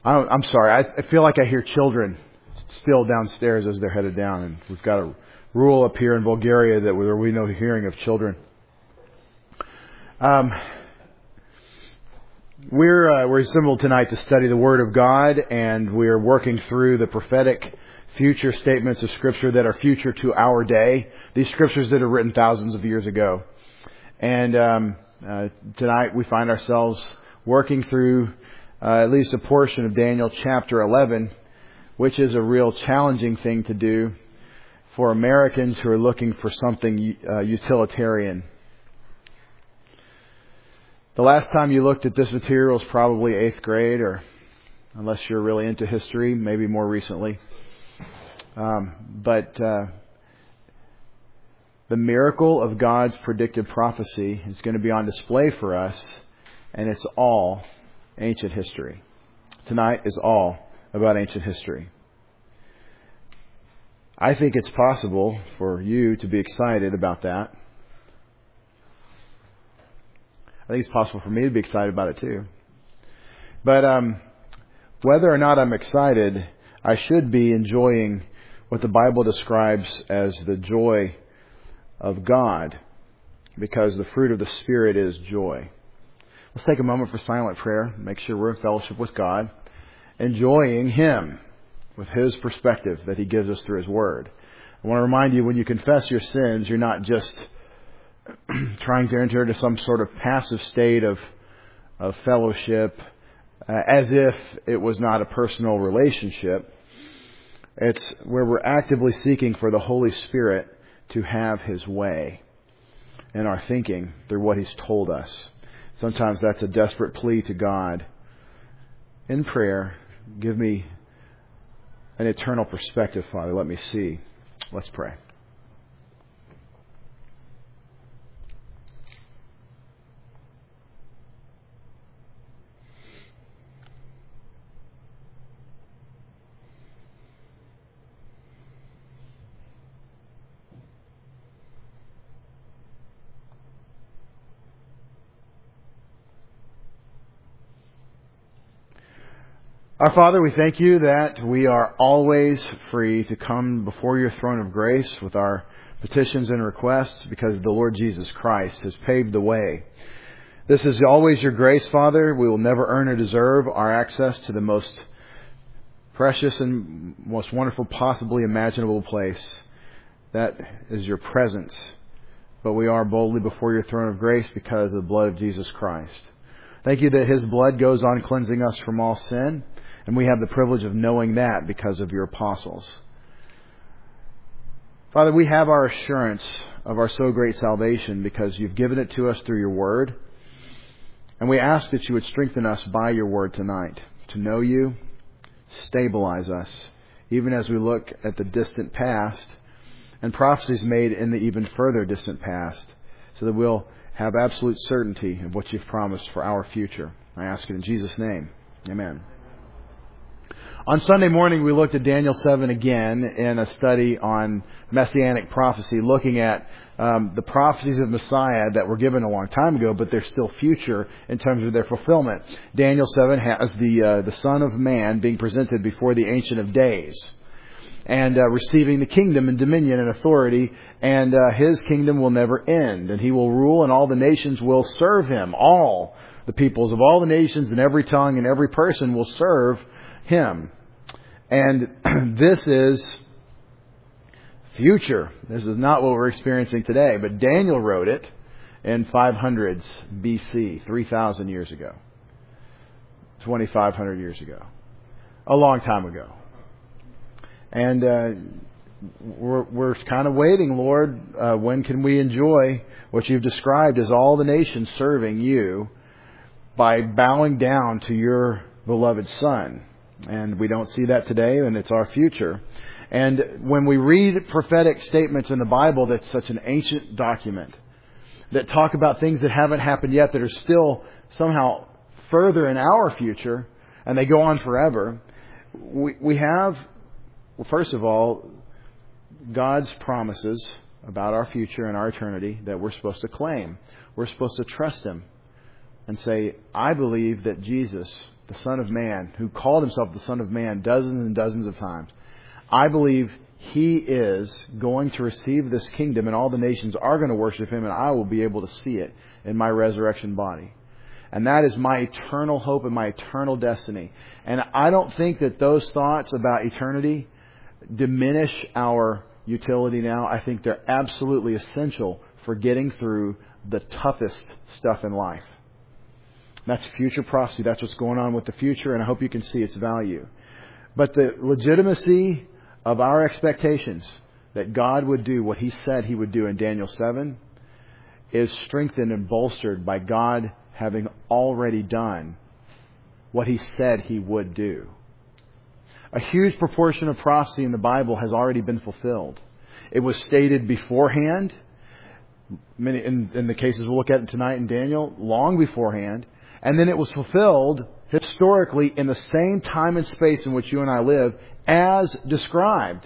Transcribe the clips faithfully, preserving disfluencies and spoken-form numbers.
I'm, I'm sorry. I, I feel like I hear children still downstairs as they're headed down, and we've got a rule up here in Bulgaria that where we know hearing of children. Um, we're uh, we're assembled tonight to study the Word of God, and we're working through the prophetic future statements of Scripture that are future to our day. These Scriptures that are written thousands of years ago, and um, uh, tonight we find ourselves working through uh, at least a portion of Daniel chapter eleven, which is a real challenging thing to do for Americans who are looking for something uh, utilitarian. The last time you looked at this material was probably eighth grade, or unless you're really into history, maybe more recently. Um, but uh, the miracle of God's predicted prophecy is going to be on display for us, and it's all ancient history. Tonight is all about ancient history. I think it's possible for you to be excited about that. I think it's possible for me to be excited about it too. But um, whether or not I'm excited, I should be enjoying what the Bible describes as the joy of God, because the fruit of the Spirit is joy. Let's take a moment for silent prayer, make sure we're in fellowship with God, enjoying Him with His perspective that He gives us through His Word. I want to remind you, when you confess your sins, you're not just trying to enter into some sort of passive state of of fellowship uh, as if it was not a personal relationship. It's where we're actively seeking for the Holy Spirit to have His way in our thinking through what He's told us. Sometimes that's a desperate plea to God. In prayer, give me an eternal perspective, Father. Let me see. Let's pray. Our Father, we thank You that we are always free to come before Your throne of grace with our petitions and requests, because the Lord Jesus Christ has paved the way. This is always Your grace, Father. We will never earn or deserve our access to the most precious and most wonderful possibly imaginable place. That is Your presence. But we are boldly before Your throne of grace because of the blood of Jesus Christ. Thank You that His blood goes on cleansing us from all sin. And we have the privilege of knowing that because of Your apostles. Father, we have our assurance of our so great salvation because You've given it to us through Your Word. And we ask that You would strengthen us by Your Word tonight to know You, stabilize us, even as we look at the distant past and prophecies made in the even further distant past, so that we'll have absolute certainty of what You've promised for our future. I ask it in Jesus' name. Amen. On Sunday morning, we looked at Daniel seven again in a study on Messianic prophecy, looking at um, the prophecies of Messiah that were given a long time ago, but they're still future in terms of their fulfillment. Daniel seven has the uh, the Son of Man being presented before the Ancient of Days and uh, receiving the kingdom and dominion and authority, and uh, His kingdom will never end, and He will rule, and all the nations will serve Him. All the peoples of all the nations and every tongue and every person will serve Him. And this is future. This is not what we're experiencing today. But Daniel wrote it in five hundreds B C, three thousand years ago. twenty-five hundred years ago. A long time ago. And uh, we're, we're kind of waiting, Lord. Uh, when can we enjoy what You've described as all the nations serving You by bowing down to Your beloved Son? And we don't see that today, and it's our future. And when we read prophetic statements in the Bible, that's such an ancient document that talk about things that haven't happened yet, that are still somehow further in our future, and they go on forever. We, we have, well, first of all, God's promises about our future and our eternity that we're supposed to claim. We're supposed to trust Him and say, I believe that Jesus, the Son of Man, who called himself the Son of Man dozens and dozens of times, I believe he is going to receive this kingdom and all the nations are going to worship him, and I will be able to see it in my resurrection body. And that is my eternal hope and my eternal destiny. And I don't think that those thoughts about eternity diminish our utility now. I think they're absolutely essential for getting through the toughest stuff in life. That's future prophecy. That's what's going on with the future, and I hope you can see its value. But the legitimacy of our expectations that God would do what he said he would do in Daniel seven is strengthened and bolstered by God having already done what he said he would do. A huge proportion of prophecy in the Bible has already been fulfilled. It was stated beforehand, many, in, in the cases we'll look at tonight in Daniel, long beforehand, and then it was fulfilled historically in the same time and space in which you and I live as described.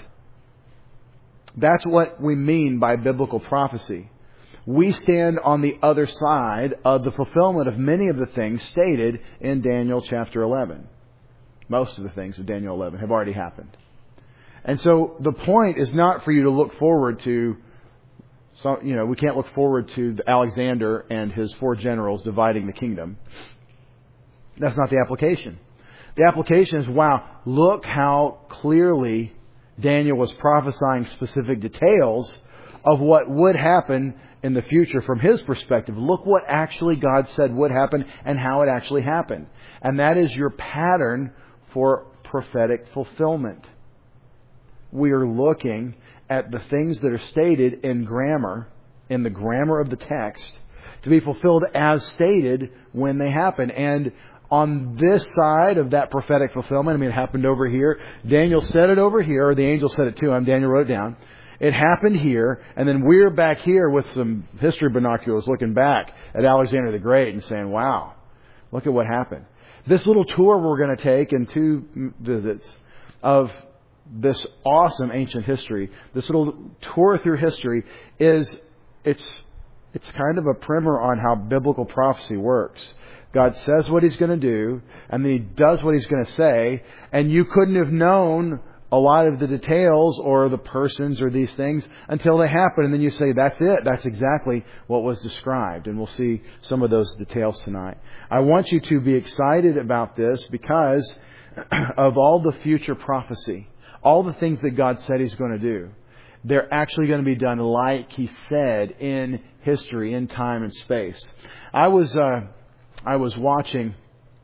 That's what we mean by biblical prophecy. We stand on the other side of the fulfillment of many of the things stated in Daniel chapter eleven. Most of the things of Daniel eleven have already happened. And so the point is not for you to look forward to, so, you know, we can't look forward to Alexander and his four generals dividing the kingdom. That's not the application. The application is, wow, look how clearly Daniel was prophesying specific details of what would happen in the future from his perspective. Look what actually God said would happen and how it actually happened. And that is your pattern for prophetic fulfillment. We are looking at the things that are stated in grammar, in the grammar of the text, to be fulfilled as stated when they happen. And on this side of that prophetic fulfillment, I mean, it happened over here. Daniel said it over here, or the angel said it to him. Daniel wrote it down. It happened here, and then we're back here with some history binoculars looking back at Alexander the Great and saying, wow, look at what happened. This little tour we're going to take in two visits of this awesome ancient history, this little tour through history, is it's it's kind of a primer on how biblical prophecy works. God says what he's going to do, and then he does what he's going to say, and you couldn't have known a lot of the details or the persons or these things until they happen, and then you say, that's it. That's exactly what was described. And we'll see some of those details tonight. I want you to be excited about this because of all the future prophecy, all the things that God said he's going to do. They're actually going to be done like he said in history, in time and space. I was uh, I was watching.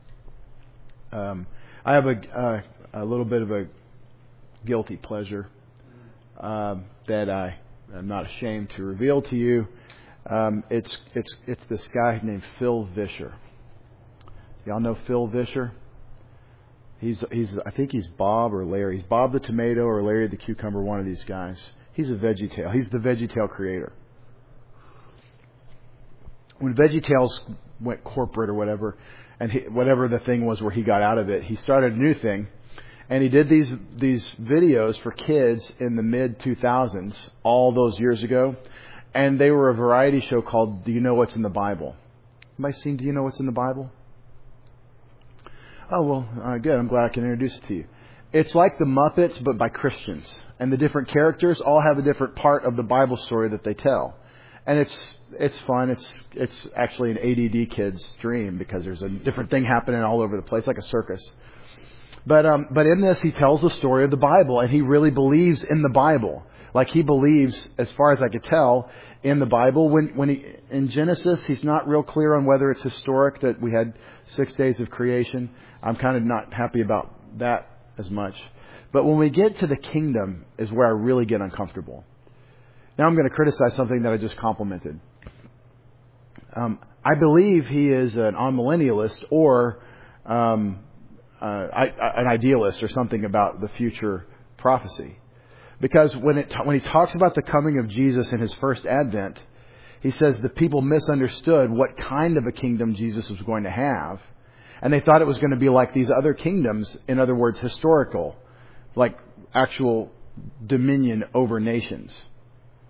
Um, I have a, uh, a little bit of a guilty pleasure um, that I am not ashamed to reveal to you. Um, it's it's it's this guy named Phil Vischer. Y'all know Phil Vischer? He's he's I think he's Bob or Larry. He's Bob the Tomato or Larry the Cucumber. One of these guys. He's a VeggieTale. He's the VeggieTale creator. When VeggieTales went corporate or whatever, and he, whatever the thing was where he got out of it, he started a new thing. And he did these these videos for kids in the mid two thousands, all those years ago. And they were a variety show called Do You Know What's in the Bible? Anybody seen Do You Know What's in the Bible? Oh, well, uh, good. I'm glad I can introduce it to you. It's like the Muppets, but by Christians. And the different characters all have a different part of the Bible story that they tell. And it's it's fun. It's it's actually an A D D kid's dream because there's a different thing happening all over the place, like a circus. But um, but in this, he tells the story of the Bible, and he really believes in the Bible. Like he believes, as far as I could tell, in the Bible. When when he in Genesis, he's not real clear on whether it's historic that we had six days of creation. I'm kind of not happy about that as much. But when we get to the kingdom is where I really get uncomfortable. Now I'm going to criticize something that I just complimented. Um, I believe he is an amillennialist or um, uh, I, I, an idealist or something about the future prophecy. Because when it when he talks about the coming of Jesus in his first advent, he says the people misunderstood what kind of a kingdom Jesus was going to have. And they thought it was going to be like these other kingdoms, in other words, historical, like actual dominion over nations.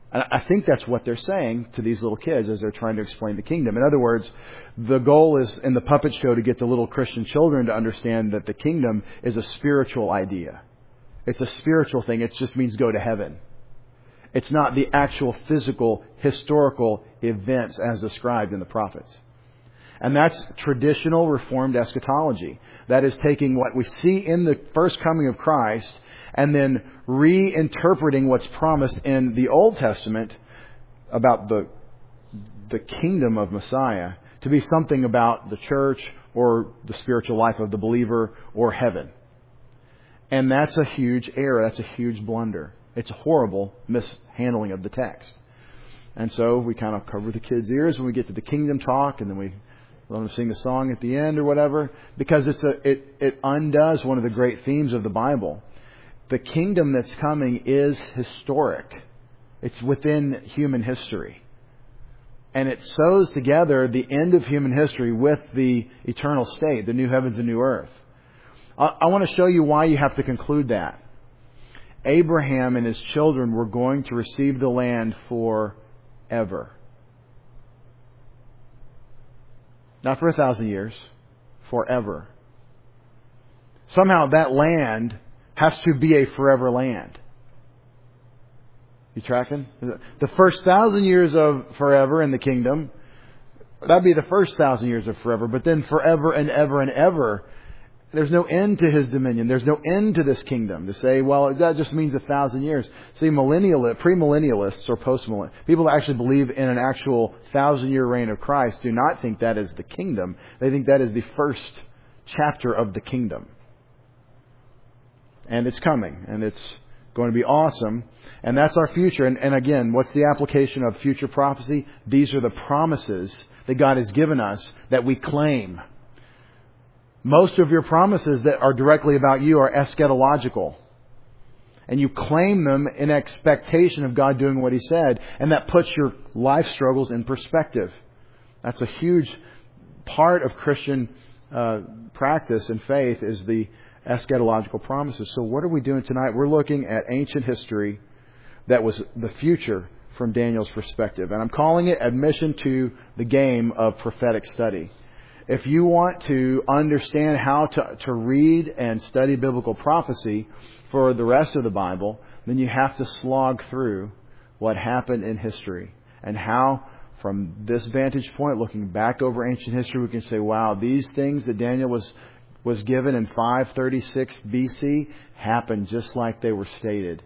And I think that's what they're saying to these little kids as they're trying to explain the kingdom. In other words, the goal is in the puppet show to get the little Christian children to understand that the kingdom is a spiritual idea. It's a spiritual thing. It just means go to heaven. It's not the actual physical, historical events as described in the prophets. And that's traditional Reformed eschatology. That is taking what we see in the first coming of Christ and then reinterpreting what's promised in the Old Testament about the, the kingdom of Messiah to be something about the church or the spiritual life of the believer or heaven. And that's a huge error. That's a huge blunder. It's a horrible mishandling of the text. And so we kind of cover the kids' ears when we get to the kingdom talk, and then we let them sing the song at the end or whatever, because it's a it, it undoes one of the great themes of the Bible. The kingdom that's coming is historic. It's within human history. And it sews together the end of human history with the eternal state, the new heavens and new earth. I, I want to show you why you have to conclude that. Abraham and his children were going to receive the land forever. Not for a thousand years, forever. Somehow that land has to be a forever land. You tracking? The first thousand years of forever in the kingdom, that'd be the first thousand years of forever. But then forever and ever and ever, there's no end to His dominion. There's no end to this kingdom. To say, well, that just means a thousand years. See, millennial, premillennialists or postmillennialists, people that actually believe in an actual thousand-year reign of Christ, do not think that is the kingdom. They think that is the first chapter of the kingdom. And it's coming. And it's going to be awesome. And that's our future. And, and again, what's the application of future prophecy? These are the promises that God has given us that we claim. Most of your promises that are directly about you are eschatological. And you claim them in expectation of God doing what He said. And that puts your life struggles in perspective. That's a huge part of Christian uh, practice and faith, is the eschatological promises. So what are we doing tonight? We're looking at ancient history that was the future from Daniel's perspective. And I'm calling it admission to the game of prophetic study. If you want to understand how to, to read and study biblical prophecy for the rest of the Bible, then you have to slog through what happened in history and how, from this vantage point, looking back over ancient history, we can say, wow, these things that Daniel was was given in five thirty-six B C happened just like they were stated.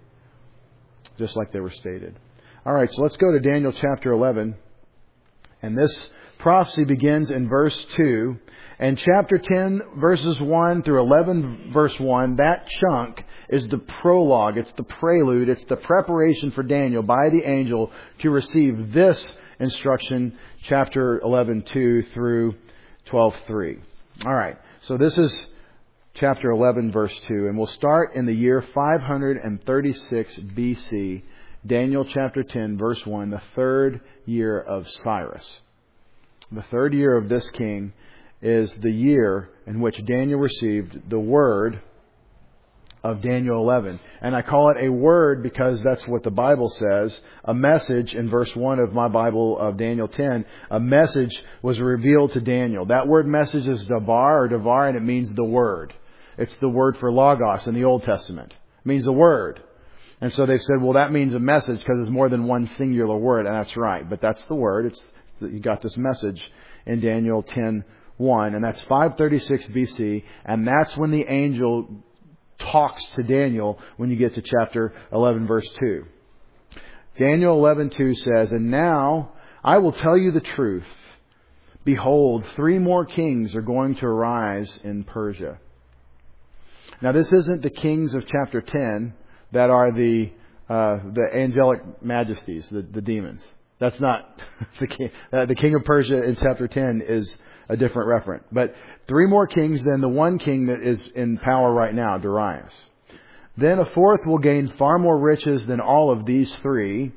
Just like they were stated. All right, so let's go to Daniel chapter eleven. And this prophecy begins in verse two. And chapter ten, verses one through eleven, verse one, that chunk is the prologue. It's the prelude. It's the preparation for Daniel by the angel to receive this instruction, chapter eleven, two through twelve, three. All right. So this is chapter eleven, verse two. And we'll start in the year five thirty-six B C. Daniel chapter ten, verse one, the third year of Cyrus. The third year of this king is the year in which Daniel received the word of Daniel eleven. And I call it a word because that's what the Bible says. A message in verse one of my Bible of Daniel ten. A message was revealed to Daniel. That word message is davar or davar, and it means the word. It's the word for logos in the Old Testament. It means the word. And so they've said, well, that means a message because it's more than one singular word. And that's right. But that's the word. It's you got this message in Daniel ten one. And that's five thirty-six B C. And that's when the angel talks to Daniel when you get to chapter eleven, verse two. Daniel eleven two says, and now I will tell you the truth. Behold, three more kings are going to arise in Persia. Now, this isn't the kings of chapter ten that are the uh, the angelic majesties, the, the demons. That's not the king. Uh, the king of Persia in chapter ten is a different referent. But three more kings than the one king that is in power right now, Darius. Then a fourth will gain far more riches than all of these three.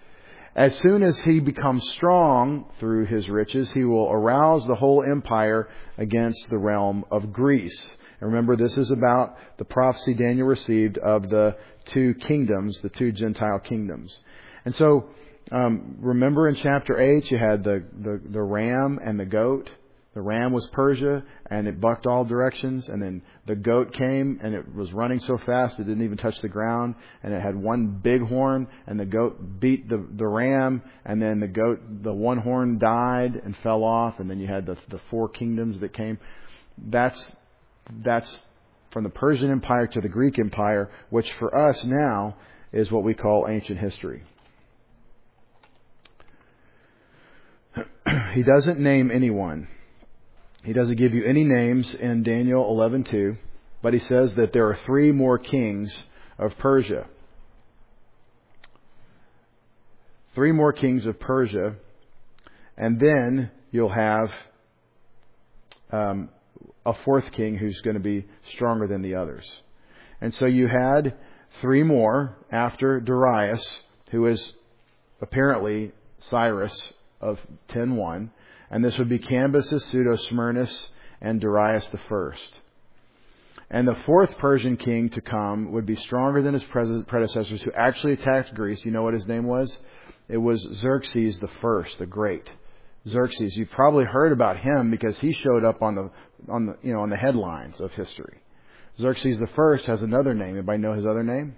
As soon as he becomes strong through his riches, he will arouse the whole empire against the realm of Greece. And remember, this is about the prophecy Daniel received of the two kingdoms, the two Gentile kingdoms. And so, um, remember in chapter eight, you had the, the, the ram and the goat. The ram was Persia, and it bucked all directions. And then the goat came, and it was running so fast it didn't even touch the ground. And it had one big horn, and the goat beat the, the ram. And then the goat, the one horn died and fell off. And then you had the, the four kingdoms that came. That's, that's from the Persian Empire to the Greek Empire, which for us now is what we call ancient history. He doesn't name anyone. He doesn't give you any names in Daniel eleven two, but he says that there are three more kings of Persia. Three more kings of Persia, and then you'll have um, a fourth king who's going to be stronger than the others. And so you had three more after Darius, who is apparently Cyrus of ten one. And this would be Cambyses, Pseudo-Smyrnus, and Darius the First. And the fourth Persian king to come would be stronger than his predecessors, who actually attacked Greece. You know what his name was? It was Xerxes the First, the Great. Xerxes. You've probably heard about him because he showed up on the on the you know on the headlines of history. Xerxes the First has another name. Anybody know his other name?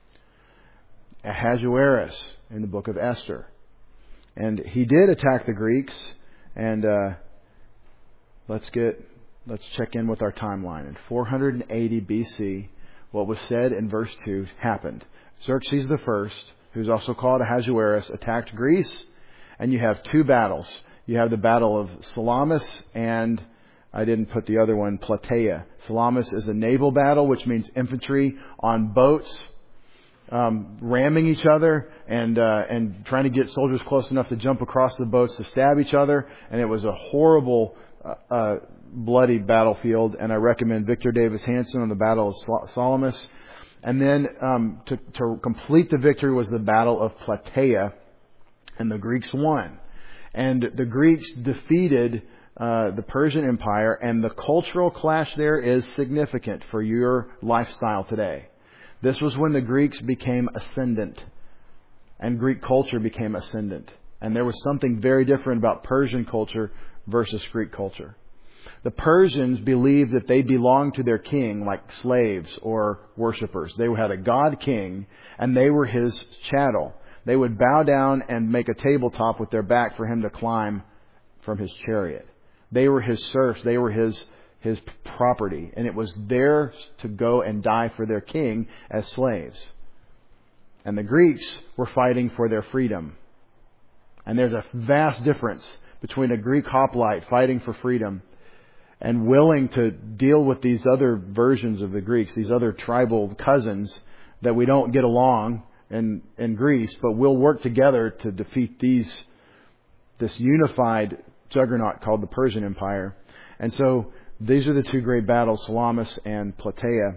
Ahasuerus in the book of Esther. And he did attack the Greeks. And uh, let's get let's check in with our timeline. In four eighty B C, what was said in verse two happened. Xerxes the First, who's also called Ahasuerus, attacked Greece, and you have two battles. You have the battle of Salamis, and I didn't put the other one, Plataea. Salamis is a naval battle, which means infantry on boats, Um, ramming each other and uh, and trying to get soldiers close enough to jump across the boats to stab each other. And it was a horrible, uh, uh, bloody battlefield. And I recommend Victor Davis Hanson on the Battle of Salamis. And then um, to, to complete the victory was the Battle of Plataea, and the Greeks won. And the Greeks defeated uh, the Persian Empire, and the cultural clash there is significant for your lifestyle today. This was when the Greeks became ascendant and Greek culture became ascendant. And there was something very different about Persian culture versus Greek culture. The Persians believed that they belonged to their king like slaves or worshipers. They had a god king and they were his chattel. They would bow down and make a tabletop with their back for him to climb from his chariot. They were his serfs. They were his his property, and it was theirs to go and die for their king as slaves. And the Greeks were fighting for their freedom. And there's a vast difference between a Greek hoplite fighting for freedom and willing to deal with these other versions of the Greeks, these other tribal cousins that we don't get along in, in Greece, but we'll work together to defeat these this unified juggernaut called the Persian Empire. And so these are the two great battles, Salamis and Plataea.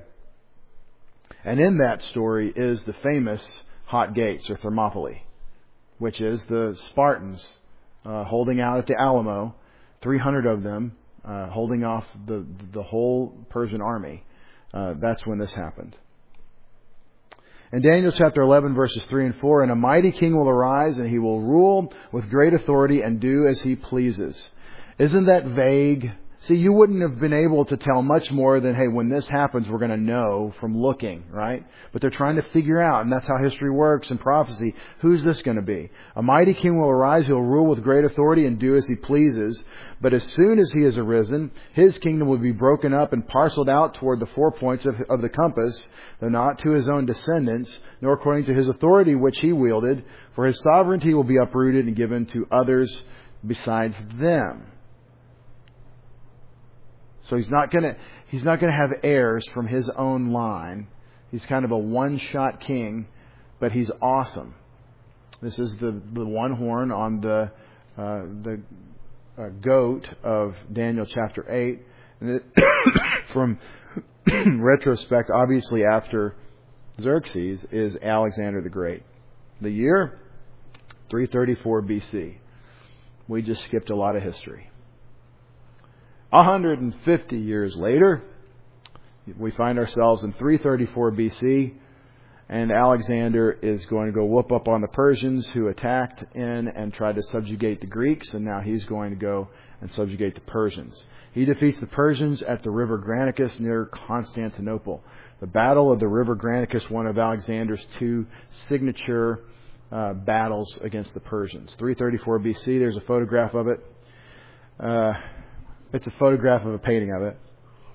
And in that story is the famous Hot Gates, or Thermopylae, which is the Spartans uh, holding out at the Alamo, three hundred of them, uh, holding off the, the whole Persian army. Uh, that's when this happened. In Daniel chapter eleven, verses three and four, and a mighty king will arise, and he will rule with great authority and do as he pleases. Isn't that vague? See, you wouldn't have been able to tell much more than, hey, when this happens, we're going to know from looking, right? But they're trying to figure out, and that's how history works and prophecy. Who's this going to be? A mighty king will arise, he'll rule with great authority and do as he pleases. But as soon as he has arisen, his kingdom will be broken up and parceled out toward the four points of, of the compass, though not to his own descendants, nor according to his authority which he wielded, for his sovereignty will be uprooted and given to others besides them. So he's not going to he's not going to have heirs from his own line. He's kind of a one-shot king, but he's awesome. This is the, the one horn on the uh, the uh, goat of Daniel chapter eight. And it, from retrospect, obviously after Xerxes is Alexander the Great. The year three thirty-four B C. We just skipped a lot of history. one hundred fifty years later, we find ourselves in three thirty-four B C, And Alexander is going to go whoop up on the Persians who attacked in and tried to subjugate the Greeks, and now he's going to go and subjugate the Persians. He defeats the Persians at the river Granicus near Constantinople. The Battle of the River Granicus, one of Alexander's two signature uh, battles against the Persians. three thirty-four B C, there's a photograph of it. Uh, it's a photograph of a painting of it.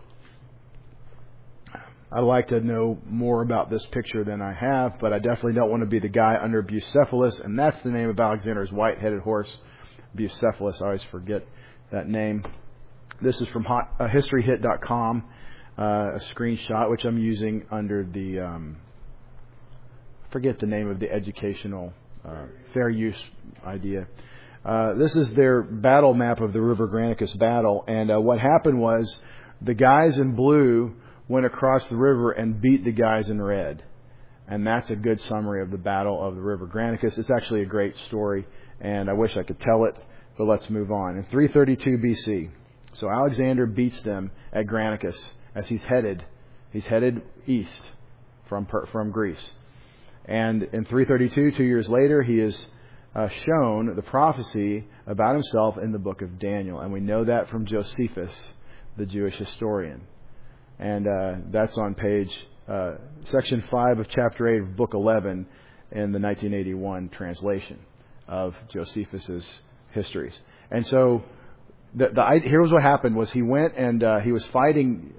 I'd like to know more about this picture than I have, but I definitely don't want to be the guy under Bucephalus, and that's the name of Alexander's white-headed horse, Bucephalus. I always forget that name. This is from hot, uh, history hit dot com, uh, a screenshot, which I'm using under the, um, I forget the name of the educational uh, fair use idea. Uh, this is their battle map of the River Granicus battle, and uh, what happened was the guys in blue went across the river and beat the guys in red. And that's a good summary of the Battle of the River Granicus. It's actually a great story, and I wish I could tell it, but let's move on. In three thirty-two B C, so Alexander beats them at Granicus as he's headed. He's headed east from from Greece. And in three thirty-two, two years later, he is uh, shown the prophecy about himself in the book of Daniel. And we know that from Josephus, the Jewish historian. And uh, that's on page, uh, section five of chapter eight of book eleven in the nineteen eighty-one translation of Josephus's histories. And so the, the here's what happened was he went and uh, he was fighting,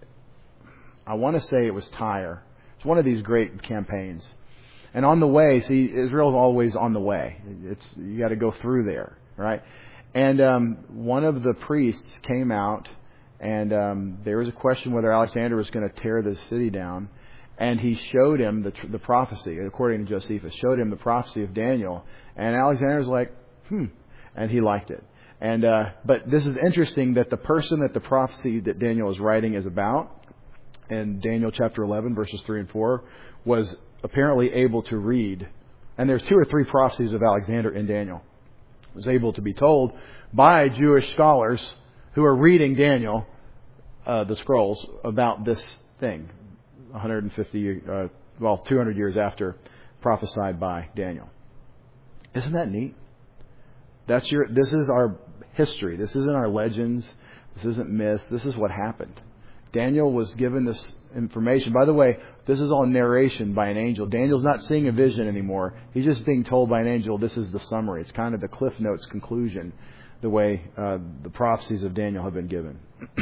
I want to say it was Tyre. It's one of these great campaigns. And on the way, see, Israel's always on the way. It's you got to go through there, right? And um, one of the priests came out, and um, there was a question whether Alexander was going to tear the city down. And he showed him the, the prophecy, according to Josephus, showed him the prophecy of Daniel. And Alexander's like, hmm, and he liked it. And uh, but this is interesting that the person that the prophecy that Daniel is writing is about, in Daniel chapter eleven, verses three and four, was apparently able to read. And there's two or three prophecies of Alexander in Daniel. Was able to be told by Jewish scholars who are reading Daniel, uh, the scrolls, about this thing, one hundred fifty, uh, well, two hundred years after prophesied by Daniel. Isn't that neat? That's your. This is our history. This isn't our legends. This isn't myth. This is what happened. Daniel was given this information. By the way, this is all narration by an angel. Daniel's not seeing a vision anymore. He's just being told by an angel, this is the summary. It's kind of the Cliff Notes conclusion, the way uh, the prophecies of Daniel have been given.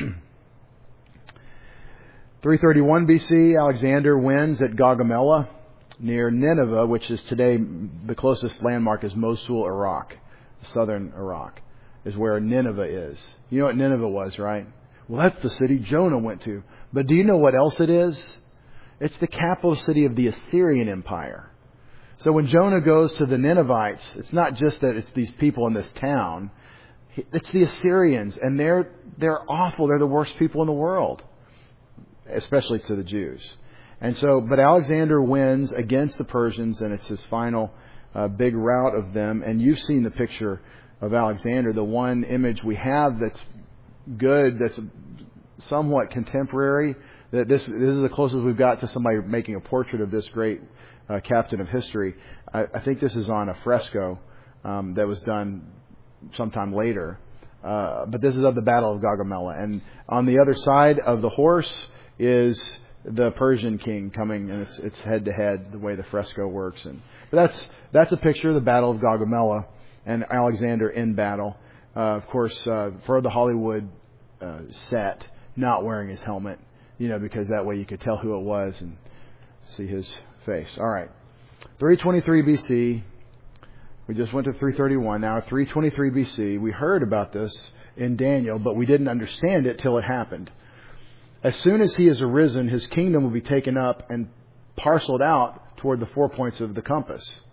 three thirty-one B C, Alexander wins at Gaugamela near Nineveh, which is today the closest landmark is Mosul, Iraq. Southern Iraq is where Nineveh is. You know what Nineveh was, right? Well, that's the city Jonah went to. But do you know what else it is? It's the capital city of the Assyrian Empire. So when Jonah goes to the Ninevites, it's not just that it's these people in this town. It's the Assyrians, and they're they're awful. They're the worst people in the world, especially to the Jews. And so, but Alexander wins against the Persians, and it's his final uh, big rout of them. And you've seen the picture of Alexander. The one image we have that's good, that's somewhat contemporary. That this this is the closest we've got to somebody making a portrait of this great uh, captain of history. I, I think this is on a fresco um, that was done sometime later. Uh, but this is of the Battle of Gaugamela, and on the other side of the horse is the Persian king coming, and it's it's head to head the way the fresco works. And but that's that's a picture of the Battle of Gaugamela and Alexander in battle. Uh, of course, uh, for the Hollywood uh, set, not wearing his helmet, you know, because that way you could tell who it was and see his face. All right, three twenty-three B C. We just went to three thirty-one. Now, three twenty-three B C. We heard about this in Daniel, but we didn't understand it till it happened. As soon as he is arisen, his kingdom will be taken up and parceled out toward the four points of the compass.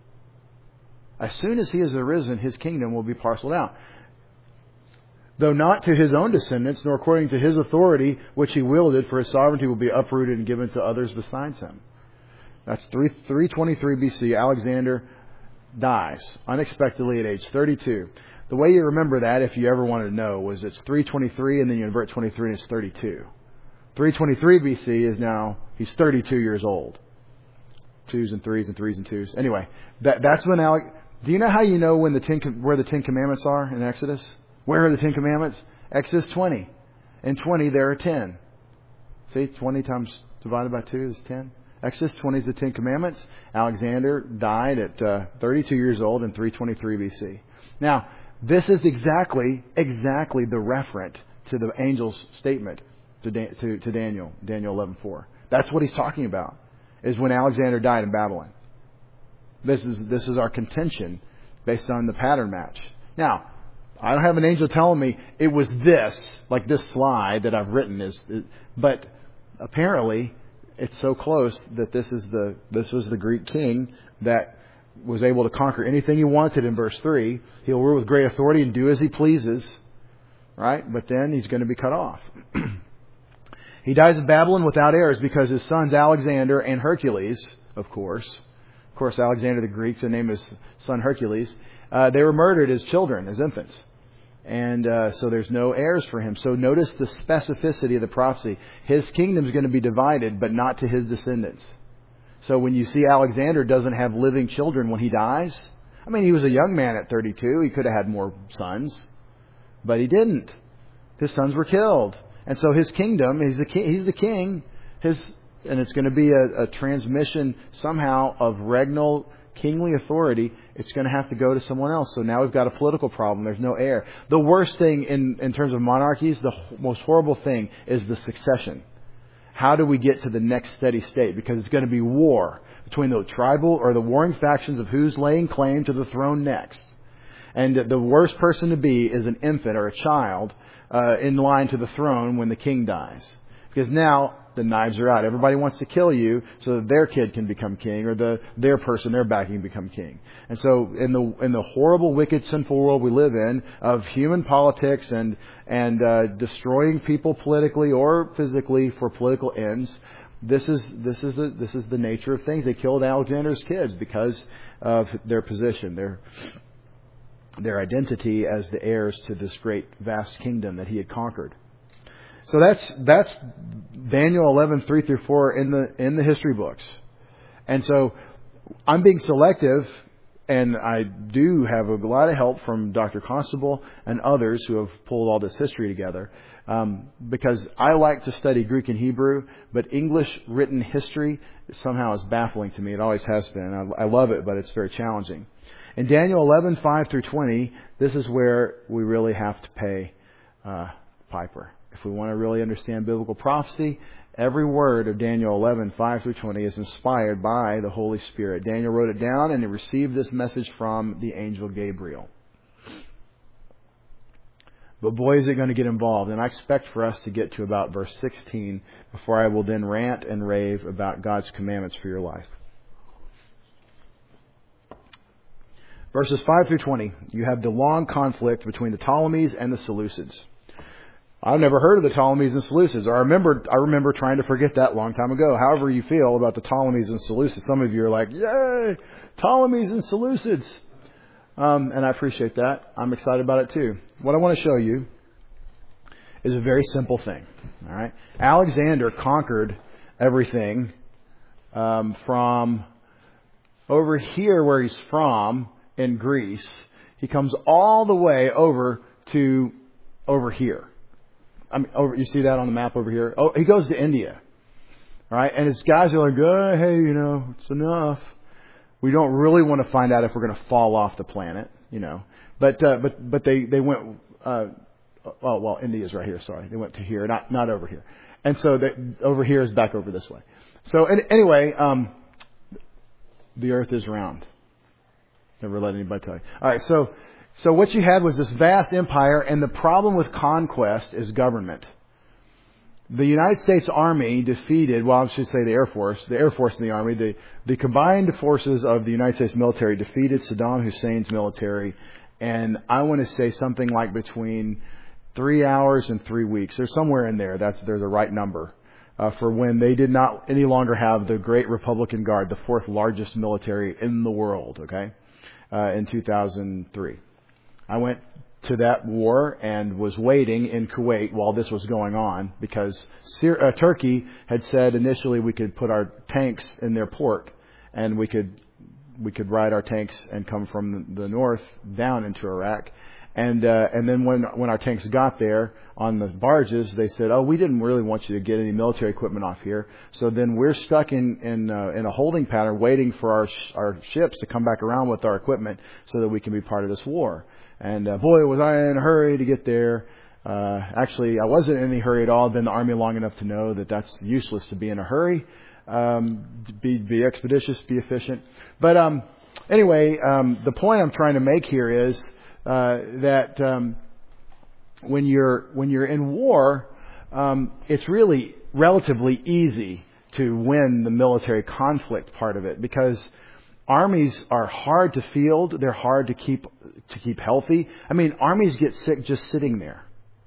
As soon as he is arisen, his kingdom will be parceled out. Though not to his own descendants, nor according to his authority, which he wielded, for his sovereignty will be uprooted and given to others besides him. That's three twenty-three B C. Alexander dies unexpectedly at age thirty-two. The way you remember that, if you ever wanted to know, was it's three twenty-three and then you invert twenty-three and it's thirty-two. three twenty-three B C is now, he's thirty-two years old. twos and threes and threes and twos. Anyway, that that's when Alec. Do you know how you know when the ten where the Ten Commandments are in Exodus? Where are the Ten Commandments? Exodus twenty. In twenty there are ten. See, twenty times divided by two is ten. Exodus twenty is the Ten Commandments. Alexander died at uh, thirty-two years old in three twenty-three B C. Now, this is exactly exactly the referent to the angel's statement to Dan, to, to Daniel, Daniel eleven four. That's what he's talking about. Is when Alexander died in Babylon. This is this is our contention based on the pattern match. Now, I don't have an angel telling me it was this, like this slide that I've written is, but apparently it's so close that this is the this was the Greek king that was able to conquer anything he wanted in verse three. He'll rule with great authority and do as he pleases, right? But then he's going to be cut off. He dies in Babylon without heirs because his sons Alexander and Hercules, of course, of course Alexander the Greek, the name of his son Hercules, uh, they were murdered as children, as infants. And uh, so there's no heirs for him. So notice the specificity of the prophecy. His kingdom is going to be divided, but not to his descendants. So when you see Alexander doesn't have living children when he dies, I mean, he was a young man at thirty-two. He could have had more sons, but he didn't. His sons were killed. And so his kingdom, he's the king, he's the king, his, and it's going to be a, a transmission somehow of regnal kingly authority. It's going to have to go to someone else. So now we've got a political problem. There's no heir. The worst thing in, in terms of monarchies, the most horrible thing is the succession. How do we get to the next steady state? Because it's going to be war between the tribal or the warring factions of who's laying claim to the throne next. And the worst person to be is an infant or a child uh, in line to the throne when the king dies. Because now the knives are out. Everybody wants to kill you so that their kid can become king, or the their person they're backing become king. And so in the in the horrible, wicked, sinful world we live in of human politics and and uh, destroying people politically or physically for political ends, this is this is a, this is the nature of things. They killed Alexander's kids because of their position, their their identity as the heirs to this great vast kingdom that he had conquered. So that's that's Daniel eleven, three through four in the in the history books. And so I'm being selective, and I do have a lot of help from Doctor Constable and others who have pulled all this history together. Um, because I like to study Greek and Hebrew, but English written history somehow is baffling to me. It always has been. I, I love it, but it's very challenging. In Daniel eleven, five through twenty, this is where we really have to pay uh, Piper. If we want to really understand biblical prophecy, every word of Daniel eleven, five through twenty is inspired by the Holy Spirit. Daniel wrote it down and he received this message from the angel Gabriel. But boy, is it going to get involved. And I expect for us to get to about verse sixteen before I will then rant and rave about God's commandments for your life. Verses five through twenty, you have the long conflict between the Ptolemies and the Seleucids. I've never heard of the Ptolemies and Seleucids. I remember, I remember trying to forget that a long time ago. However you feel about the Ptolemies and Seleucids, some of you are like, yay, Ptolemies and Seleucids. Um, and I appreciate that. I'm excited about it too. What I want to show you is a very simple thing. All right, Alexander conquered everything um, from over here where he's from in Greece. He comes all the way over to over here. I mean, over, you see that on the map over here? Oh, he goes to India. All right, and his guys are like, oh, hey, you know, it's enough. We don't really want to find out if we're going to fall off the planet, you know. But uh, but but they they went. Uh, oh well, India's right here. Sorry, they went to here, not not over here. And so they, over here is back over this way. So anyway, um, the Earth is round. Never let anybody tell you. All right, so so what you had was this vast empire, and the problem with conquest is government. The United States Army defeated, well, I should say the Air Force, the Air Force and the Army, the, the combined forces of the United States military defeated Saddam Hussein's military, and I want to say something like between three hours and three weeks. There's somewhere in there. That's there's a right number uh, for when they did not any longer have the Great Republican Guard, the fourth largest military in the world, okay, uh, in two thousand three. I went to that war and was waiting in Kuwait while this was going on because Syria, uh, Turkey had said initially we could put our tanks in their port, and we could we could ride our tanks and come from the north down into Iraq. And uh, and then when when our tanks got there on the barges, they said, "Oh, we didn't really want you to get any military equipment off here." So then we're stuck in in, uh, in a holding pattern, waiting for our sh- our ships to come back around with our equipment, so that we can be part of this war. And uh, boy, was I in a hurry to get there. Uh, actually, I wasn't in any hurry at all. I've been in the Army long enough to know that that's useless to be in a hurry. Um, be be expeditious, be efficient. But um, anyway, um, the point I'm trying to make here is. Uh, that um, when you're when you're in war, um, it's really relatively easy to win the military conflict part of it, because armies are hard to field. They're hard to keep to keep healthy. I mean, armies get sick just sitting there.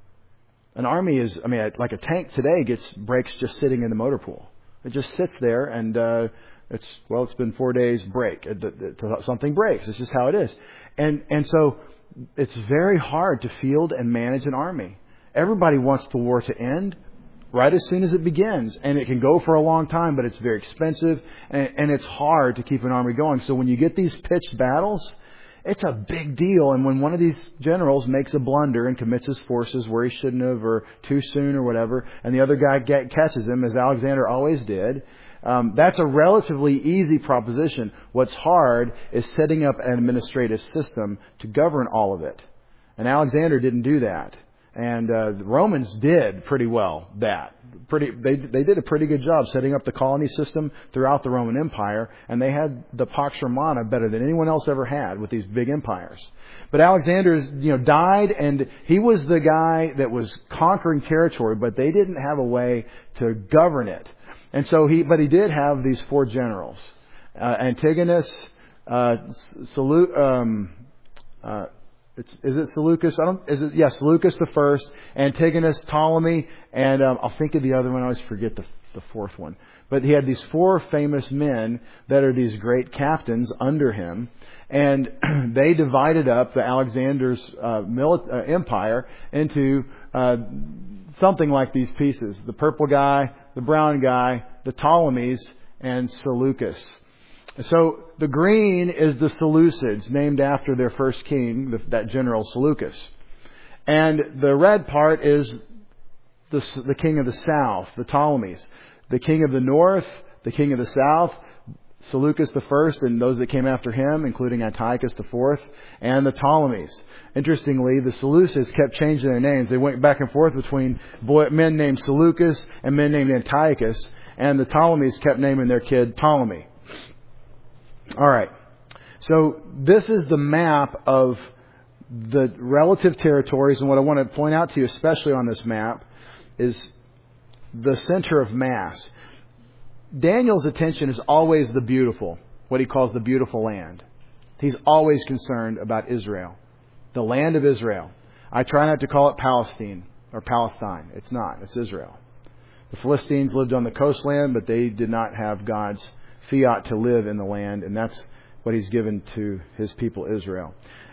An army is, I mean, like a tank today gets breaks just sitting in the motor pool. It just sits there, and uh, it's well, it's been four days break. It, it, it, something breaks. It's just how it is, and and so. It's very hard to field and manage an army. Everybody wants the war to end right as soon as it begins. And it can go for a long time, but it's very expensive. And, and it's hard to keep an army going. So when you get these pitched battles, it's a big deal. And when one of these generals makes a blunder and commits his forces where he shouldn't have, or too soon or whatever, and the other guy get, catches him, as Alexander always did, Um, that's a relatively easy proposition. What's hard is setting up an administrative system to govern all of it. And Alexander didn't do that. And uh, the Romans did pretty well that. Pretty, they they did a pretty good job setting up the colony system throughout the Roman Empire, and they had the Pax Romana better than anyone else ever had with these big empires. But Alexander, you know, died, and he was the guy that was conquering territory, but they didn't have a way to govern it. And so he, but he did have these four generals: uh, Antigonus, uh, Selu, um, uh, it's, is it Seleucus? I don't. Is it? Yeah, Seleucus the first, Antigonus, Ptolemy, and um, I'll think of the other one. I always forget the the fourth one. But he had these four famous men that are these great captains under him, and they divided up the Alexander's uh, mili- uh, empire into uh, something like these pieces: the purple guy, the brown guy, the Ptolemies, and Seleucus. So the green is the Seleucids, named after their first king, the, that general Seleucus. And the red part is the, the king of the south, the Ptolemies. The king of the north, the king of the south, Seleucus the first, and those that came after him, including Antiochus the fourth, and the Ptolemies. Interestingly, the Seleucids kept changing their names. They went back and forth between boy, men named Seleucus and men named Antiochus, and the Ptolemies kept naming their kid Ptolemy. All right. So this is the map of the relative territories, and what I want to point out to you, especially on this map, is the center of mass. Daniel's attention is always the beautiful, what he calls the beautiful land. He's always concerned about Israel, the land of Israel. I try not to call it Palestine or Palestine. It's not. It's Israel. The Philistines lived on the coastland, but they did not have God's fiat to live in the land, and that's what He's given to His people Israel.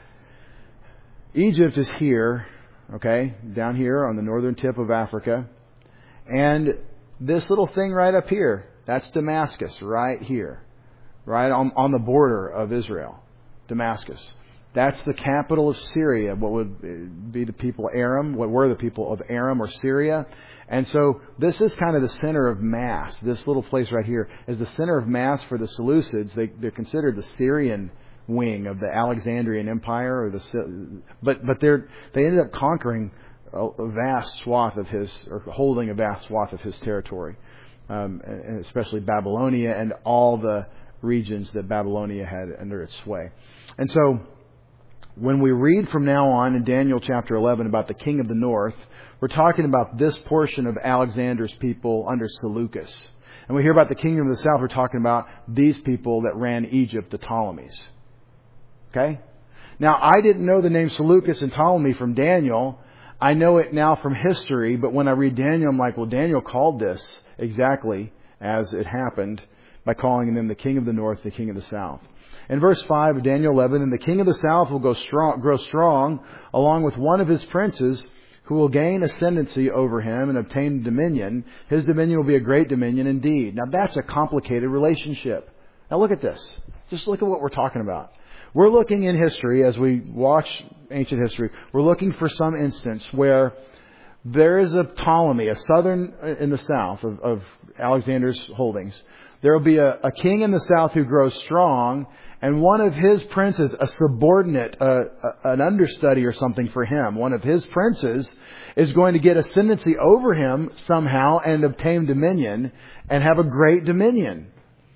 Egypt is here, okay, down here on the northern tip of Africa, and this little thing right up here, that's Damascus, right here, right on, on the border of Israel, Damascus. That's the capital of Syria, what would be the people of Aram, what were the people of Aram or Syria. And so this is kind of the center of mass. This little place right here is the center of mass for the Seleucids. They, they're considered the Syrian wing of the Alexandrian Empire, or the but but they're they ended up conquering a, a vast swath of his, or holding a vast swath of his territory, um, and especially Babylonia and all the regions that Babylonia had under its sway. And so when we read from now on in Daniel chapter eleven about the king of the north, we're talking about this portion of Alexander's people under Seleucus. And we hear about the kingdom of the south, we're talking about these people that ran Egypt, the Ptolemies. Okay? Now, I didn't know the name Seleucus and Ptolemy from Daniel. I know it now from history, but when I read Daniel, I'm like, well, Daniel called this exactly as it happened by calling them the king of the north, the king of the south. In verse five of Daniel eleven, and the king of the south will go strong, grow strong, along with one of his princes, who will gain ascendancy over him and obtain dominion. His dominion will be a great dominion indeed. Now that's a complicated relationship. Now look at this. Just look at what we're talking about. We're looking in history, as we watch ancient history, we're looking for some instance where there is a Ptolemy, a southern in the south of, of Alexander's holdings. There will be a, a king in the south who grows strong, and one of his princes, a subordinate, a, a, an understudy or something for him, one of his princes is going to get ascendancy over him somehow and obtain dominion and have a great dominion.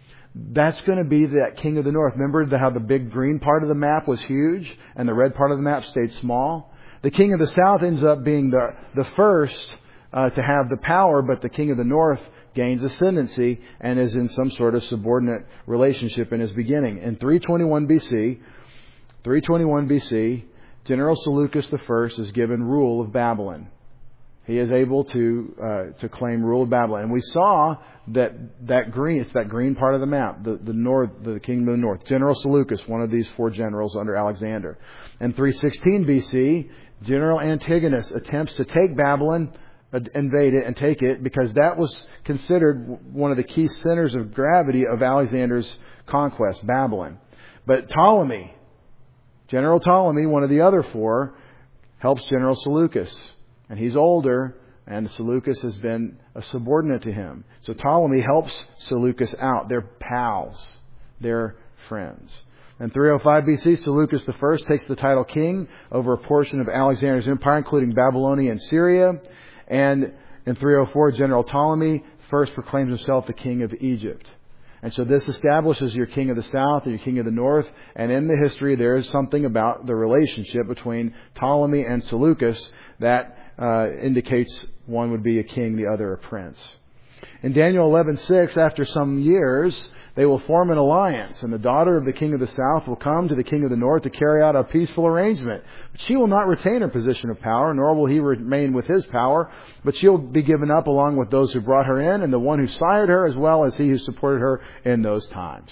That's going to be that king of the north. Remember the, how the big green part of the map was huge and the red part of the map stayed small? The king of the south ends up being the, the first uh, to have the power, but the king of the north gains ascendancy and is in some sort of subordinate relationship in his beginning. In three twenty-one B C, three twenty-one B C, General Seleucus the First is given rule of Babylon. He is able to uh, to claim rule of Babylon. And we saw that that green, it's that green part of the map, the, the north, the kingdom of the north. General Seleucus, one of these four generals under Alexander. In three sixteen B C, General Antigonus attempts to take Babylon, invade it and take it, because that was considered one of the key centers of gravity of Alexander's conquest, Babylon. But Ptolemy, General Ptolemy, one of the other four, helps General Seleucus. And he's older, and Seleucus has been a subordinate to him. So Ptolemy helps Seleucus out. They're pals. They're friends. In three oh five B C, Seleucus the First takes the title king over a portion of Alexander's empire, including Babylonia and Syria. And in three oh four, General Ptolemy first proclaims himself the king of Egypt. And so this establishes your king of the south and your king of the north. And in the history, there is something about the relationship between Ptolemy and Seleucus that uh, indicates one would be a king, the other a prince. In Daniel eleven six, after some years, they will form an alliance, and the daughter of the king of the south will come to the king of the north to carry out a peaceful arrangement. But she will not retain her position of power, nor will he remain with his power, but she'll be given up along with those who brought her in, and the one who sired her, as well as he who supported her in those times.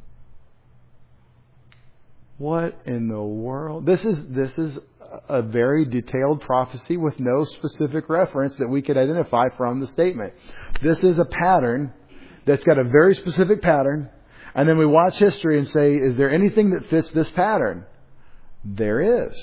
What in the world? This is this is a very detailed prophecy with no specific reference that we could identify from the statement. This is a pattern that's got a very specific pattern, and then we watch history and say, is there anything that fits this pattern? There is.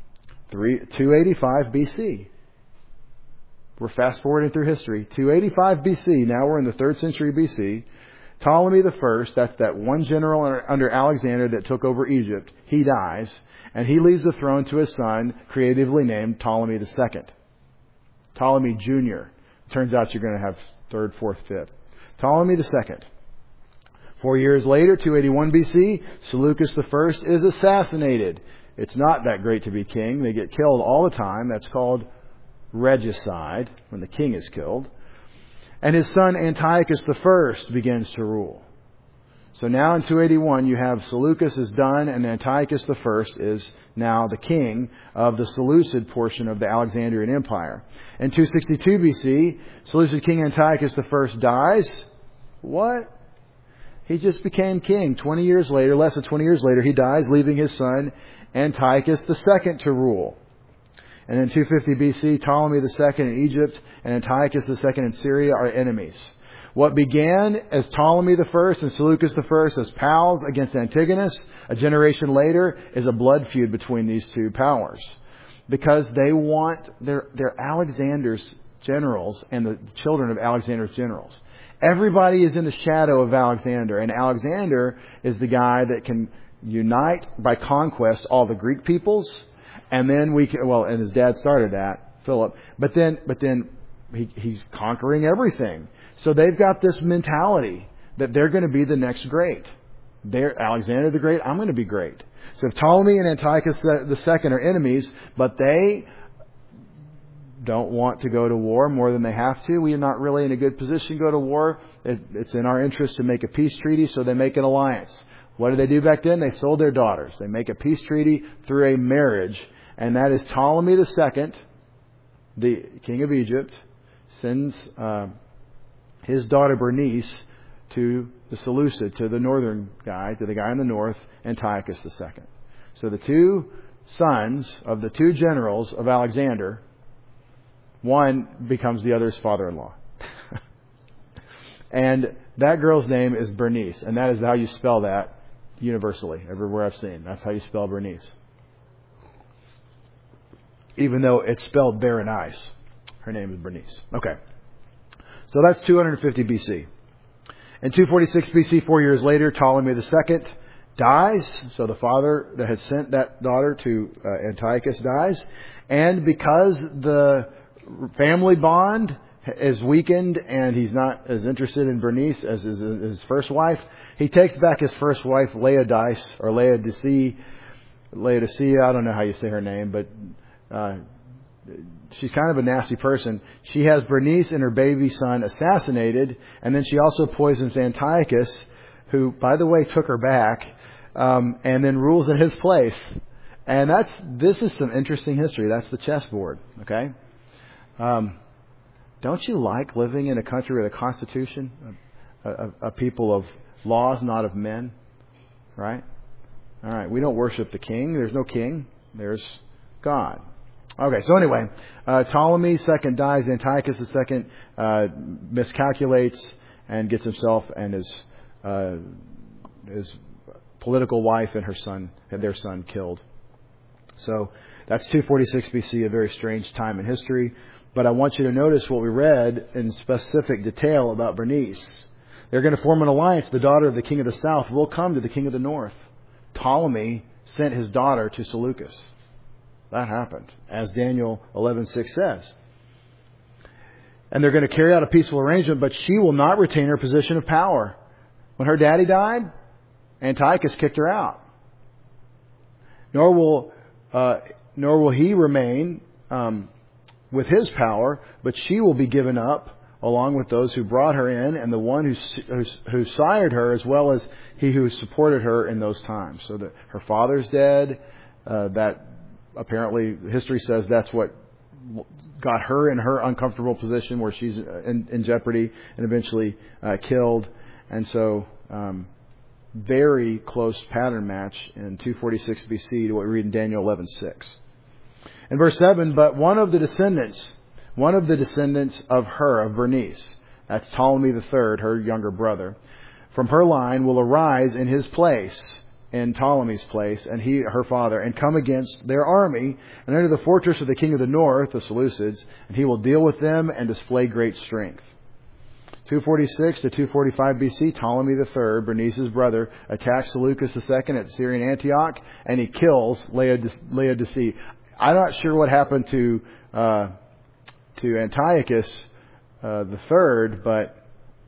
two eighty-five B C. We're fast forwarding through history. two eighty-five B C, now we're in the third century B C. Ptolemy the First, that's that one general under Alexander that took over Egypt, he dies, and he leaves the throne to his son, creatively named Ptolemy the Second. Ptolemy Junior Turns out you're going to have third, fourth, fifth. Ptolemy the Second. Four years later, two eighty-one B C, Seleucus the First is assassinated. It's not that great to be king. They get killed all the time. That's called regicide, when the king is killed. And his son Antiochus the First begins to rule. So now in two eighty-one, you have Seleucus is done, and Antiochus the First is now the king of the Seleucid portion of the Alexandrian Empire. In two sixty-two B C, Seleucid king Antiochus the First dies. What? He just became king. Twenty years later, less than twenty years later, he dies, leaving his son Antiochus the Second to rule. And in two fifty B C, Ptolemy the Second in Egypt and Antiochus the Second in Syria are enemies. What began as Ptolemy the First and Seleucus the First as pals against Antigonus, a generation later, is a blood feud between these two powers. Because they want, they're, they're Alexander's generals and the children of Alexander's generals. Everybody is in the shadow of Alexander, and Alexander is the guy that can unite by conquest all the Greek peoples. And then we can, well, and his dad started that, Philip. But then, but then he, he's conquering everything. So they've got this mentality that they're going to be the next great. They're Alexander the Great. I'm going to be great. So Ptolemy and Antiochus the Second are enemies, but they don't want to go to war more than they have to. We are not really in a good position to go to war. It, it's in our interest to make a peace treaty, so they make an alliance. What did they do back then? They sold their daughters. They make a peace treaty through a marriage. And that is Ptolemy the Second, the king of Egypt, sends uh, his daughter Bernice to the Seleucid, to the northern guy, to the guy in the north, Antiochus the Second. So the two sons of the two generals of Alexander, one becomes the other's father-in-law. And that girl's name is Bernice. And that is how you spell that universally, everywhere I've seen. That's how you spell Bernice. Even though it's spelled very nice. Her name is Bernice. Okay. So that's two hundred fifty B C. In two forty-six B C, four years later, Ptolemy the Second dies. So the father that had sent that daughter to uh, Antiochus dies. And because the family bond is weakened and he's not as interested in Bernice as his, his first wife, he takes back his first wife, Laodice, or Laodicea. Laodicea, I don't know how you say her name, but uh, she's kind of a nasty person. She has Bernice and her baby son assassinated, and then she also poisons Antiochus, who, by the way, took her back, um, and then rules in his place. And that's this is some interesting history. That's the chessboard, okay? Um, don't you like living in a country with a constitution, a, a, a people of laws, not of men, right? All right, we don't worship the king. There's no king. There's God. Okay, so anyway, uh, Ptolemy the Second dies. Antiochus the Second uh, miscalculates and gets himself and his uh, his political wife and her son and their son killed. So that's two forty-six B C, a very strange time in history. But I want you to notice what we read in specific detail about Bernice. They're going to form an alliance. The daughter of the king of the south will come to the king of the north. Ptolemy sent his daughter to Seleucus. That happened, as Daniel eleven six says. And they're going to carry out a peaceful arrangement, but she will not retain her position of power. When her daddy died, Antiochus kicked her out. Nor will, uh, nor will he remain um, with his power, but she will be given up along with those who brought her in and the one who, who, who sired her, as well as he who supported her in those times. So that her father's dead. Uh, that apparently history says that's what got her in her uncomfortable position where she's in, in jeopardy and eventually uh, killed. And so, um, very close pattern match in two forty-six B C to what we read in Daniel eleven six. In verse seven, but one of the descendants, one of the descendants of her, of Bernice, that's Ptolemy the Third, her younger brother, from her line will arise in his place, in Ptolemy's place, and he, her father, and come against their army, and enter the fortress of the king of the north, the Seleucids, and he will deal with them and display great strength. two forty-six to two forty-five B C, Ptolemy the Third, Bernice's brother, attacks Seleucus the Second at Syrian Antioch, and he kills Laodicea. I'm not sure what happened to uh, to Antiochus uh, the Third, but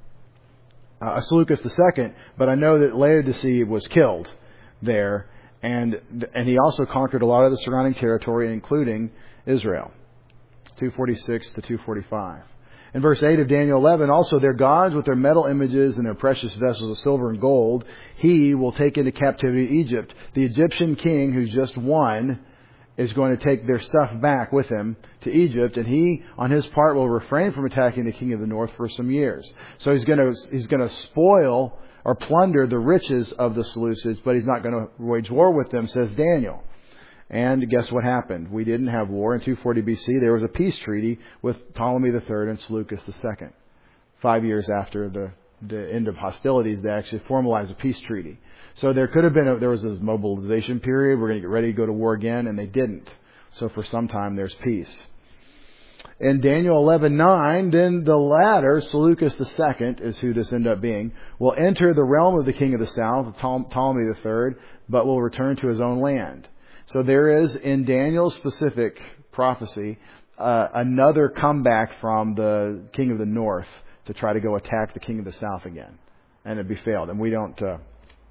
uh, Seleucus the Second. But I know that Laodicea was killed there, and and he also conquered a lot of the surrounding territory, including Israel. two forty-six to two forty-five. In verse eight of Daniel eleven, also their gods with their metal images and their precious vessels of silver and gold, he will take into captivity Egypt. The Egyptian king who's just won is going to take their stuff back with him to Egypt, and he, on his part, will refrain from attacking the king of the north for some years. So he's going to he's going to spoil or plunder the riches of the Seleucids, but he's not going to wage war with them, says Daniel. And guess what happened? We didn't have war. In two forty B C, there was a peace treaty with Ptolemy the Third and Seleucus the Second. Five years after the, the end of hostilities, they actually formalized a peace treaty. So there could have been, a, there was a mobilization period. We're going to get ready to go to war again, and they didn't. So for some time, there's peace. In Daniel eleven nine, then the latter, Seleucus the Second, is who this ended up being, will enter the realm of the king of the south, Ptolemy the Third, but will return to his own land. So there is, in Daniel's specific prophecy, uh, another comeback from the king of the north to try to go attack the king of the south again. And it'd be failed. And we don't, uh,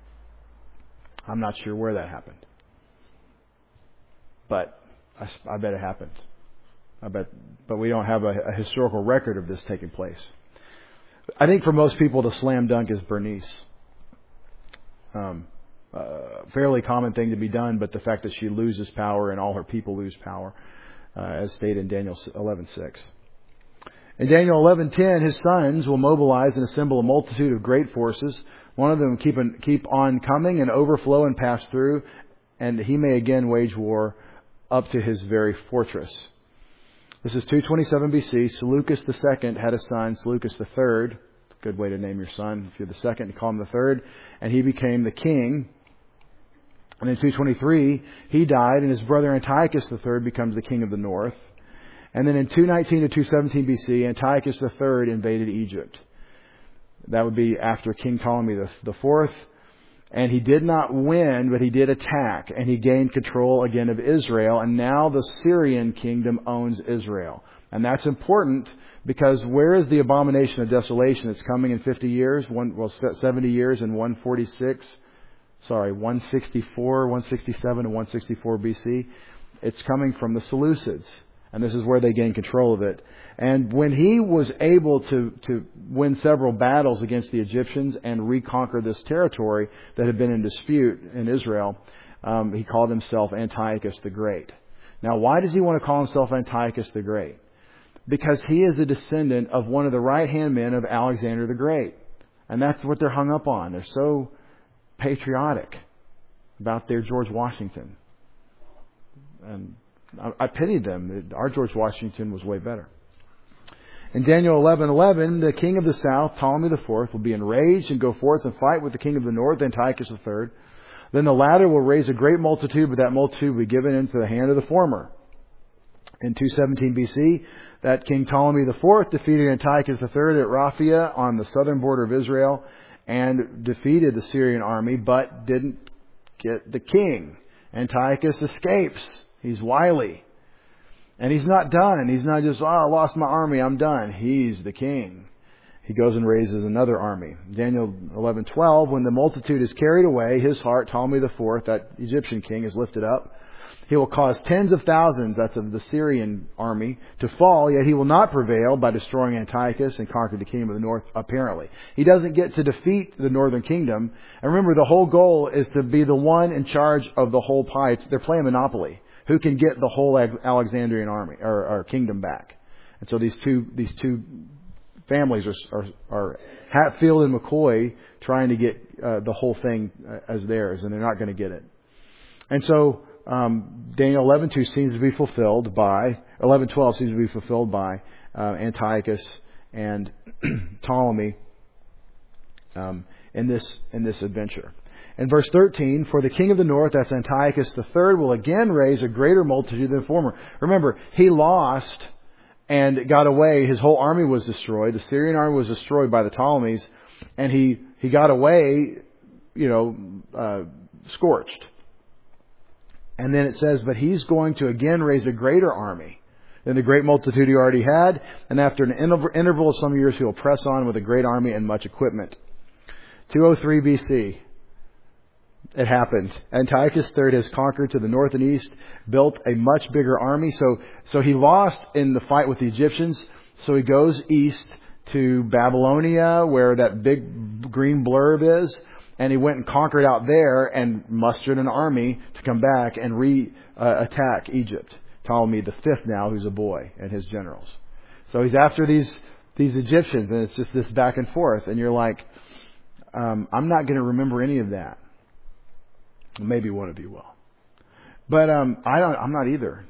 I'm not sure where that happened. But I, I bet it happened. I bet, but we don't have a, a historical record of this taking place. I think for most people, the slam dunk is Bernice. Um, Uh, fairly common thing to be done, but the fact that she loses power and all her people lose power, uh, as stated in Daniel eleven six. In Daniel eleven ten, his sons will mobilize and assemble a multitude of great forces. One of them keep on, keep on coming and overflow and pass through, and he may again wage war up to his very fortress. This is two twenty-seven B C. Seleucus the Second had a son, Seleucus the Third, good way to name your son. If you're the second, you call him the third. And he became the king. And in two twenty-three, he died, and his brother Antiochus the third becomes the king of the north. And then in two nineteen to two seventeen B C, Antiochus the third invaded Egypt. That would be after King Ptolemy the fourth. And he did not win, but he did attack. And he gained control again of Israel. And now the Syrian kingdom owns Israel. And that's important because where is the abomination of desolation? It's coming in fifty years, one, well, seventy years and one forty-six. Sorry, one sixty-four, one sixty-seven and one sixty-four B C. It's coming from the Seleucids. And this is where they gain control of it. And when he was able to, to win several battles against the Egyptians and reconquer this territory that had been in dispute in Israel, um, he called himself Antiochus the Great. Now, why does he want to call himself Antiochus the Great? Because he is a descendant of one of the right-hand men of Alexander the Great. And that's what they're hung up on. They're so patriotic about their George Washington. And I, I pitied them. Our George Washington was way better. In Daniel eleven eleven, the king of the south, Ptolemy the fourth, will be enraged and go forth and fight with the king of the north, Antiochus the third. Then the latter will raise a great multitude, but that multitude will be given into the hand of the former. In two seventeen B C, that King Ptolemy the fourth defeated Antiochus the third at Raphia on the southern border of Israel and defeated the Syrian army, but didn't get the king. Antiochus escapes. He's wily. And he's not done. He's not just, oh, I lost my army, I'm done. He's the king. He goes and raises another army. Daniel eleven twelve, when the multitude is carried away, his heart, Ptolemy the fourth, that Egyptian king, is lifted up. He will cause tens of thousands, that's of the Syrian army, to fall, yet he will not prevail by destroying Antiochus and conquer the kingdom of the north, apparently. He doesn't get to defeat the northern kingdom. And remember, the whole goal is to be the one in charge of the whole pie. They're playing Monopoly. Who can get the whole Alexandrian army or, or kingdom back? And so these two these two families are, are, are Hatfield and McCoy trying to get uh, the whole thing as theirs, and they're not going to get it. And so um, Daniel eleven two seems to be fulfilled by eleven twelve seems to be fulfilled by uh, Antiochus and Ptolemy um, in this in this adventure. In verse thirteen, for the king of the north, that's Antiochus the third, will again raise a greater multitude than the former. Remember, he lost and got away. His whole army was destroyed. The Syrian army was destroyed by the Ptolemies. And he, he got away, you know, uh, scorched. And then it says, but he's going to again raise a greater army than the great multitude he already had. And after an interval of some years, he will press on with a great army and much equipment. two oh three B C. It happened. Antiochus the third has conquered to the north and east, built a much bigger army. So, so he lost in the fight with the Egyptians. So he goes east to Babylonia, where that big green blurb is. And he went and conquered out there and mustered an army to come back and re-attack uh, Egypt. Ptolemy the fifth now, who's a boy, and his generals. So he's after these, these Egyptians, and it's just this back and forth. And you're like, um, I'm not going to remember any of that. Maybe one of you will. But um, I don't, I'm not either.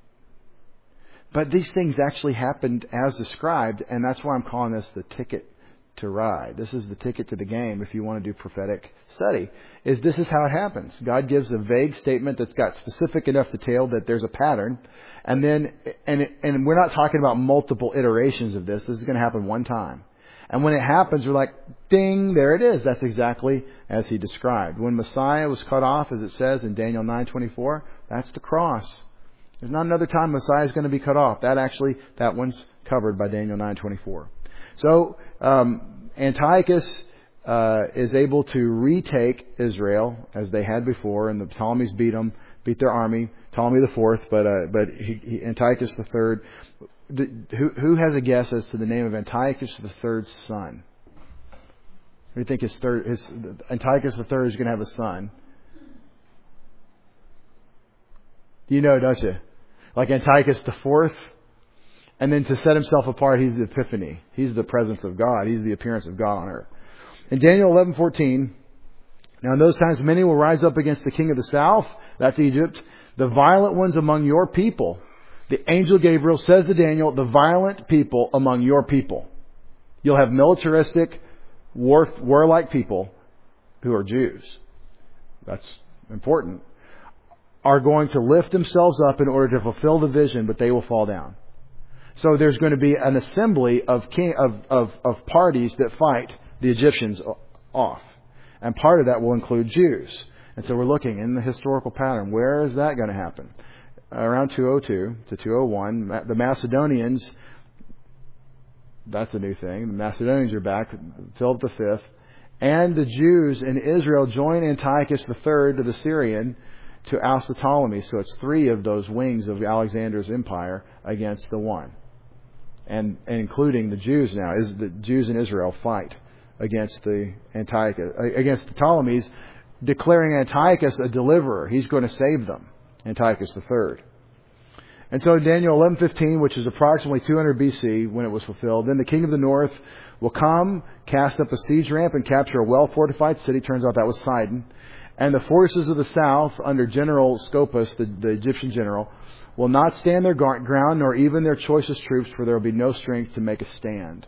But these things actually happened as described, and that's why I'm calling this the ticket to ride. This is the ticket to the game if you want to do prophetic study. Is this is how it happens. God gives a vague statement that's got specific enough detail that there's a pattern. And then, and, it, and we're not talking about multiple iterations of this. This is going to happen one time. And when it happens, we're like, ding, there it is. That's exactly as he described. When Messiah was cut off, as it says in Daniel nine twenty-four, that's the cross. There's not another time Messiah is going to be cut off. That actually, that one's covered by Daniel nine twenty-four. So, um, Antiochus uh, is able to retake Israel as they had before, and the Ptolemies beat them, beat their army. Ptolemy the fourth, but uh, but he, he, Antiochus the third. Who, who has a guess as to the name of Antiochus the third's son? Who do you think his third, his Antiochus the third is going to have a son? You know, don't you? Like Antiochus the fourth, and then to set himself apart, he's the Epiphany. He's the presence of God. He's the appearance of God on earth. In Daniel eleven fourteen, now in those times many will rise up against the king of the south, that's Egypt, the violent ones among your people. The angel Gabriel says to Daniel, the violent people among your people. You'll have militaristic, war, warlike people who are Jews. That's important. Are going to lift themselves up in order to fulfill the vision, but they will fall down. So there's going to be an assembly of king, of, of, of parties that fight the Egyptians off. And part of that will include Jews. And so we're looking in the historical pattern. Where is that going to happen? Around two oh two to two oh one, the Macedonians, that's a new thing. The Macedonians are back, Philip the Fifth. And the Jews in Israel join Antiochus the Third, the Syrian, to oust the Ptolemies. So it's three of those wings of Alexander's empire against the one. And, and including the Jews now. Is the Jews in Israel fight against the Antiochus, against the Ptolemies, declaring Antiochus a deliverer. He's going to save them. Antiochus the Third. And so Daniel eleven fifteen, which is approximately two hundred B C when it was fulfilled, then the king of the north will come, cast up a siege ramp, and capture a well-fortified city. Turns out that was Sidon. And the forces of the south, under General Scopas, the, the Egyptian general, will not stand their ground, nor even their choicest troops, for there will be no strength to make a stand.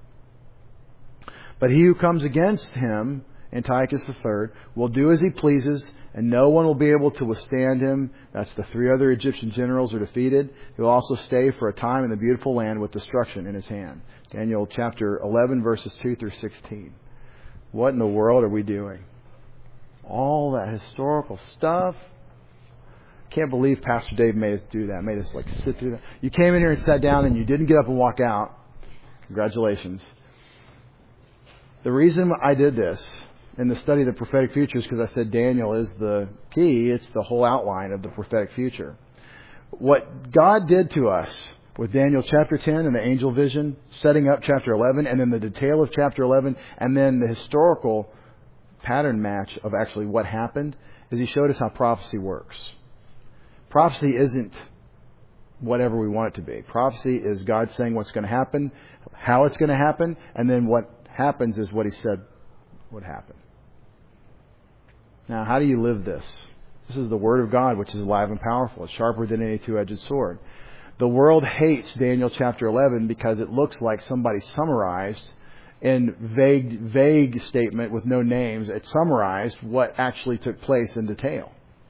But he who comes against him, Antiochus the Third, will do as he pleases, and no one will be able to withstand him. That's the three other Egyptian generals are defeated. He will also stay for a time in the beautiful land with destruction in his hand. Daniel chapter eleven, verses two through sixteen. What in the world are we doing? All that historical stuff. Can't believe Pastor Dave made us do that. Made us like sit through that. You came in here and sat down and you didn't get up and walk out. Congratulations. The reason I did this in the study of the prophetic future is because I said Daniel is the key. It's the whole outline of the prophetic future. What God did to us with Daniel chapter ten and the angel vision, setting up chapter eleven, and then the detail of chapter eleven, and then the historical pattern match of actually what happened, is He showed us how prophecy works. Prophecy isn't whatever we want it to be. Prophecy is God saying what's going to happen, how it's going to happen, and then what happens is what He said would happen. Now, how do you live this? This is the Word of God, which is alive and powerful. It's sharper than any two-edged sword. The world hates Daniel chapter eleven because it looks like somebody summarized in vague, vague statement with no names. It summarized what actually took place in detail.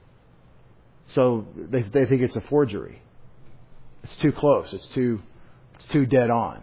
So they, they think it's a forgery. It's too close. It's too, it's too dead on.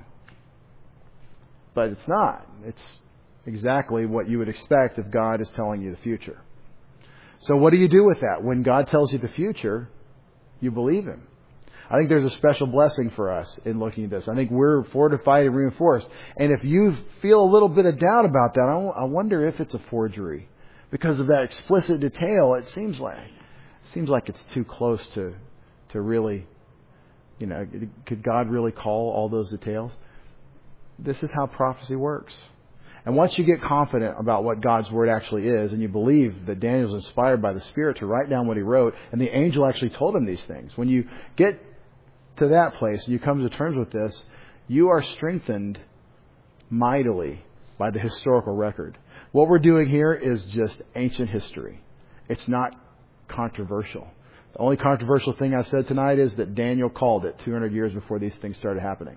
But it's not. It's exactly what you would expect if God is telling you the future. So what do you do with that? When God tells you the future, you believe Him. I think there's a special blessing for us in looking at this. I think we're fortified and reinforced. And if you feel a little bit of doubt about that, I wonder if it's a forgery. Because of that explicit detail, it seems like it seems like it's too close to to really, you know, could God really call all those details? This is how prophecy works. And once you get confident about what God's Word actually is, and you believe that Daniel was inspired by the Spirit to write down what he wrote, and the angel actually told him these things, when you get to that place and you come to terms with this, you are strengthened mightily by the historical record. What we're doing here is just ancient history. It's not controversial. The only controversial thing I've said tonight is that Daniel called it two hundred years before these things started happening.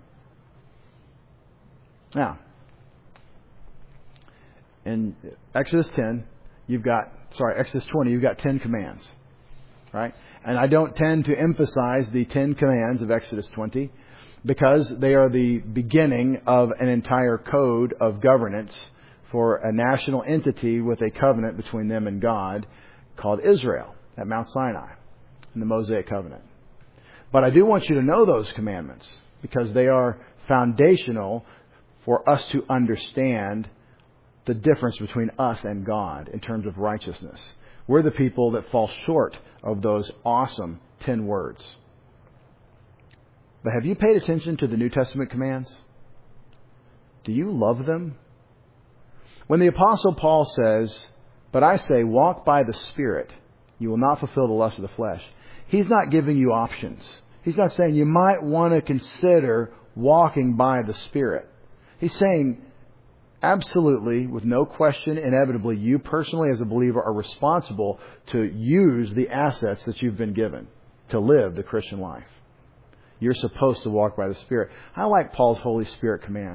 Now, in Exodus ten, you've got, sorry, Exodus twenty, you've got ten commands, right? And I don't tend to emphasize the ten commands of Exodus twenty because they are the beginning of an entire code of governance for a national entity with a covenant between them and God called Israel at Mount Sinai in the Mosaic covenant. But I do want you to know those commandments because they are foundational for us to understand the difference between us and God in terms of righteousness. We're the people that fall short of those awesome ten words. But have you paid attention to the New Testament commands? Do you love them? When the Apostle Paul says, "But I say, walk by the Spirit, you will not fulfill the lust of the flesh," he's not giving you options. He's not saying you might want to consider walking by the Spirit. He's saying, absolutely, with no question, inevitably, you personally as a believer are responsible to use the assets that you've been given to live the Christian life. You're supposed to walk by the Spirit. I like Paul's Holy Spirit commands.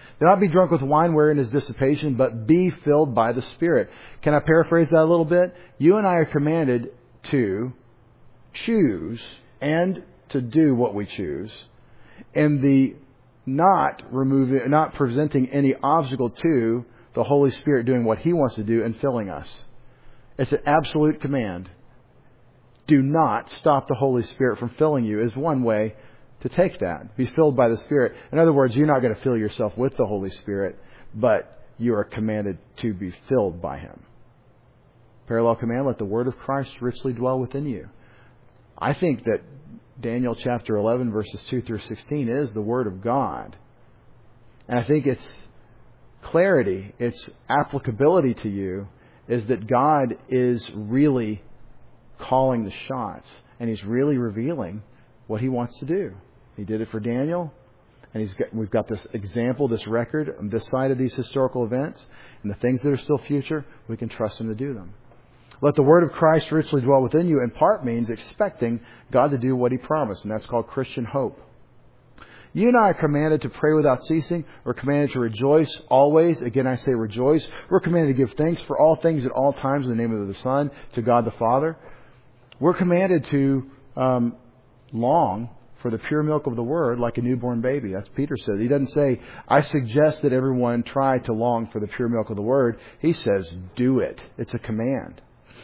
Do not be drunk with wine wherein is dissipation, but be filled by the Spirit. Can I paraphrase that a little bit? You and I are commanded to choose and to do what we choose. And the not removing, not presenting any obstacle to the Holy Spirit doing what He wants to do and filling us. It's an absolute command. Do not stop the Holy Spirit from filling you is one way to take that. Be filled by the Spirit. In other words, you're not going to fill yourself with the Holy Spirit, but you are commanded to be filled by Him. Parallel command, let the word of Christ richly dwell within you. I think that Daniel chapter eleven, verses two through sixteen is the Word of God. And I think its clarity, its applicability to you is that God is really calling the shots. And He's really revealing what He wants to do. He did it for Daniel. And he's got, we've got this example, this record on this side of these historical events. And the things that are still future, we can trust Him to do them. Let the word of Christ richly dwell within you, in part means expecting God to do what He promised. And that's called Christian hope. You and I are commanded to pray without ceasing. We're commanded to rejoice always. Again, I say rejoice. We're commanded to give thanks for all things at all times in the name of the Son, to God the Father. We're commanded to um, long for the pure milk of the Word like a newborn baby. That's Peter says. He doesn't say, I suggest that everyone try to long for the pure milk of the Word. He says, do it. It's a command.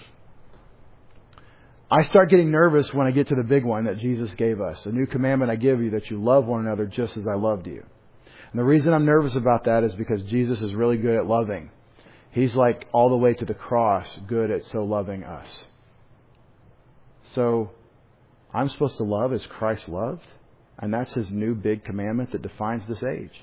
I start getting nervous when I get to the big one that Jesus gave us. A new commandment I give you, that you love one another just as I loved you. And the reason I'm nervous about that is because Jesus is really good at loving. He's like all the way to the cross, good at so loving us. So I'm supposed to love as Christ loved. And that's His new big commandment that defines this age.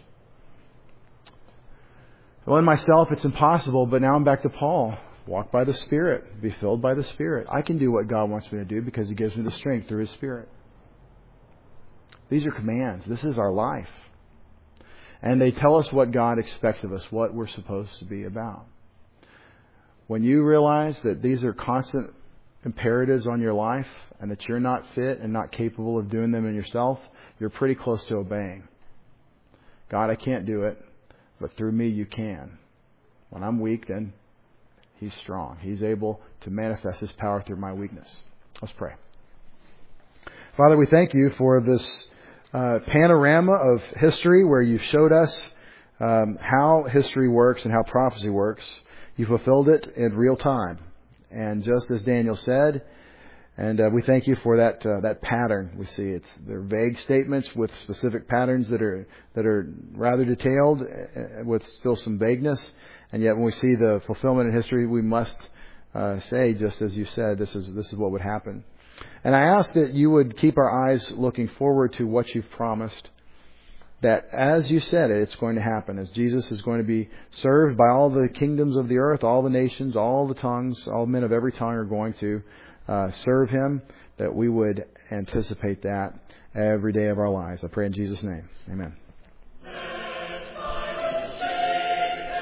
Well, in myself, it's impossible, but now I'm back to Paul. Walk by the Spirit. Be filled by the Spirit. I can do what God wants me to do because He gives me the strength through His Spirit. These are commands. This is our life. And they tell us what God expects of us, what we're supposed to be about. When you realize that these are constant imperatives on your life and that you're not fit and not capable of doing them in yourself, you're pretty close to obeying. God, I can't do it, but through me you can. When I'm weak, then He's strong. He's able to manifest His power through my weakness. Let's pray. Father, we thank You for this uh, panorama of history where You've showed us um, how history works and how prophecy works. You fulfilled it in real time. And just as Daniel said, and uh, we thank You for that uh, that pattern. We see it's they're vague statements with specific patterns that are that are rather detailed uh, with still some vagueness. And yet when we see the fulfillment in history, we must uh, say, just as You said, this is this is what would happen. And I ask that You would keep our eyes looking forward to what You've promised, that as You said it, it's going to happen. As Jesus is going to be served by all the kingdoms of the earth, all the nations, all the tongues, all men of every tongue are going to uh, serve Him, that we would anticipate that every day of our lives. I pray in Jesus' name. Amen.